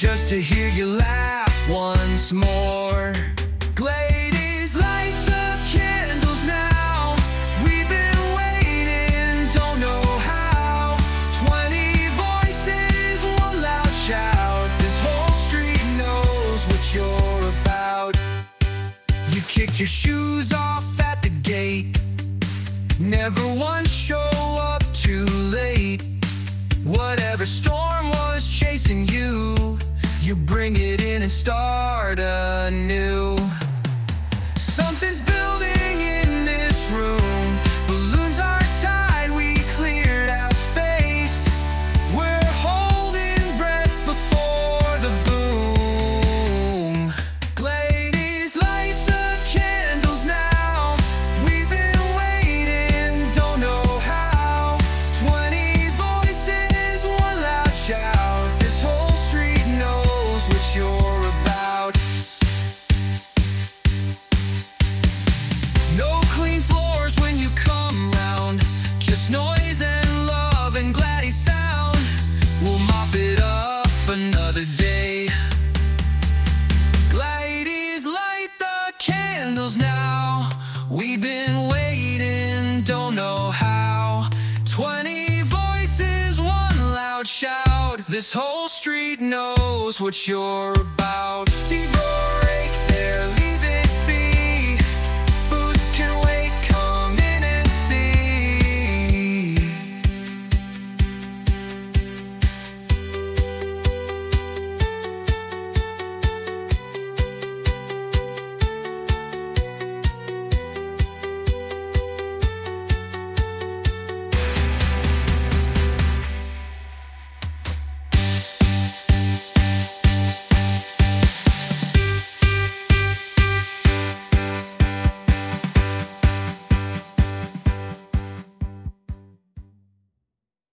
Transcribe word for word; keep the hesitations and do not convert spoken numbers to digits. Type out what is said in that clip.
just to hear you laugh once more. Ladies, light the candles now. We've been waiting, don't know how. Twenty voices, one loud shout. This whole street knows what you're about. You kick your shoes off at the gate, never once show up too late. Whatever storm was chasing you, you bring it in and start anew. Something's building in this room. Balloons are tied, we cleared out space. We're holding breath before the boom. Ladies, light the candles now. We've been waiting, don't know how. Twenty voices, one loud shout. This whole street knows what you're about. No clean floors when you come round, just noise and love and gladdy sound. We'll mop it up another day. Ladies, light the candles now. We've been waiting, don't know how. Twenty voices, one loud shout. This whole street knows what you're about.